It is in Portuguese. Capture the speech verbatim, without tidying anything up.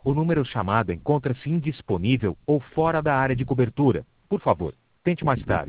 O número chamado encontra-se indisponível ou fora da área de cobertura. Por favor, tente mais tarde.